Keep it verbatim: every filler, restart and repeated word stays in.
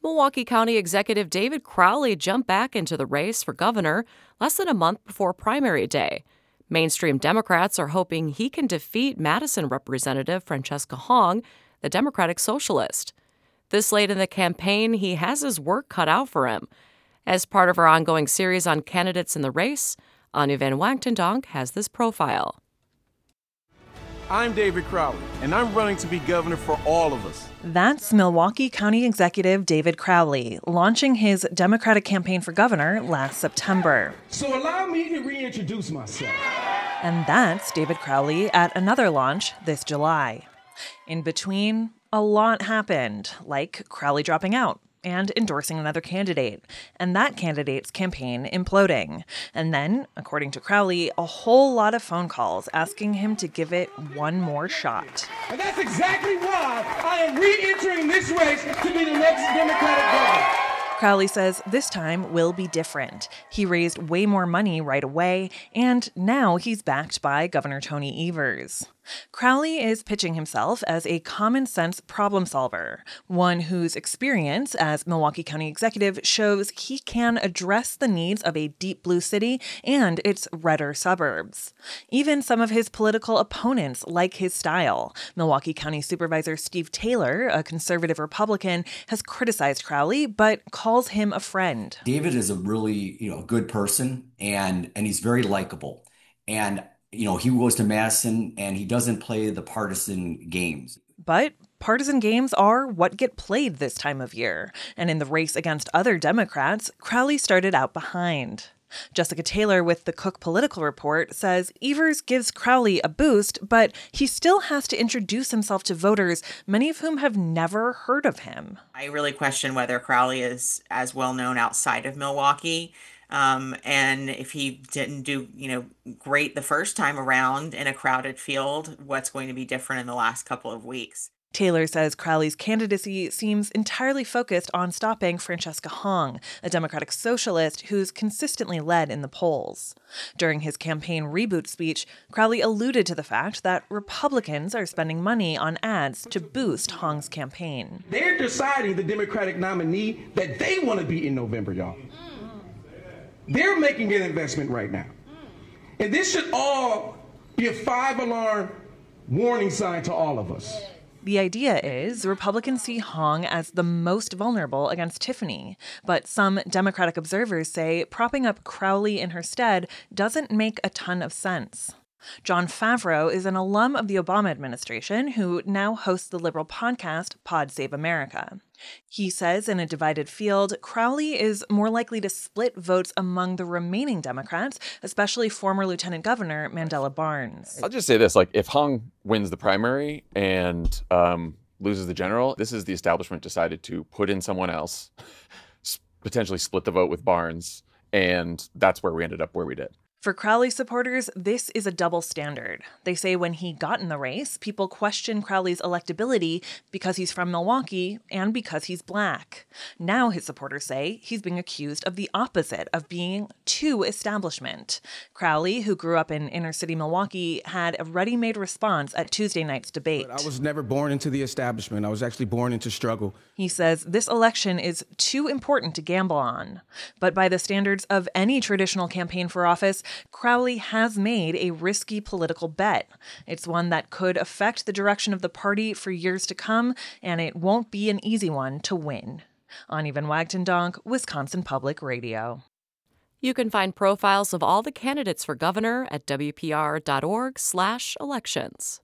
Milwaukee County Executive David Crowley jumped back into the race for governor less than a month before primary day. Mainstream Democrats are hoping he can defeat Madison Representative Francesca Hong, the Democratic Socialist. This late in the campaign, he has his work cut out for him. As part of our ongoing series on candidates in the race, Anya Van Wagtendonk has this profile. I'm David Crowley, and I'm running to be governor for all of us. That's Milwaukee County Executive David Crowley, launching his Democratic campaign for governor last September. So allow me to reintroduce myself. And that's David Crowley at another launch this July. In between, a lot happened, like Crowley dropping out and endorsing another candidate, and that candidate's campaign imploding. And then, according to Crowley, a whole lot of phone calls asking him to give it one more shot. And that's exactly why I am re-entering this race to be the next Democratic governor. Crowley says this time will be different. He raised way more money right away, and now he's backed by Governor Tony Evers. Crowley is pitching himself as a common-sense problem solver, one whose experience as Milwaukee County Executive shows he can address the needs of a deep blue city and its redder suburbs. Even some of his political opponents like his style. Milwaukee County Supervisor Steve Taylor, a conservative Republican, has criticized Crowley but calls him a friend. David is a really, you know, good person, and and he's very likable. And you know, he goes to Madison and he doesn't play the partisan games. But partisan games are what get played this time of year. And in the race against other Democrats, Crowley started out behind. Jessica Taylor with the Cook Political Report says Evers gives Crowley a boost, but he still has to introduce himself to voters, many of whom have never heard of him. I really question whether Crowley is as well known outside of Milwaukee. Um, and if he didn't do, you know, great the first time around in a crowded field, what's going to be different in the last couple of weeks? Taylor says Crowley's candidacy seems entirely focused on stopping Francesca Hong, a Democratic socialist who's consistently led in the polls. During his campaign reboot speech, Crowley alluded to the fact that Republicans are spending money on ads to boost Hong's campaign. They're deciding the Democratic nominee that they want to be in November, y'all. They're making an investment right now. And this should all be a five-alarm warning sign to all of us. The idea is Republicans see Hong as the most vulnerable against Tiffany, but some Democratic observers say propping up Crowley in her stead doesn't make a ton of sense. Jon Favreau is an alum of the Obama administration who now hosts the liberal podcast Pod Save America. He says in a divided field, Crowley is more likely to split votes among the remaining Democrats, especially former Lieutenant Governor Mandela Barnes. I'll just say this, like if Hong wins the primary and um, loses the general, this is the establishment decided to put in someone else, potentially split the vote with Barnes, and that's where we ended up where we did. For Crowley supporters, this is a double standard. They say when he got in the race, people questioned Crowley's electability because he's from Milwaukee and because he's black. Now his supporters say he's being accused of the opposite, of being too establishment. Crowley, who grew up in inner-city Milwaukee, had a ready-made response at Tuesday night's debate. But I was never born into the establishment. I was actually born into struggle. He says this election is too important to gamble on. But by the standards of any traditional campaign for office, Crowley has made a risky political bet. It's one that could affect the direction of the party for years to come, and it won't be an easy one to win. Anya Van Wagtendonk, Wisconsin Public Radio. You can find profiles of all the candidates for governor at W P R dot org slash elections.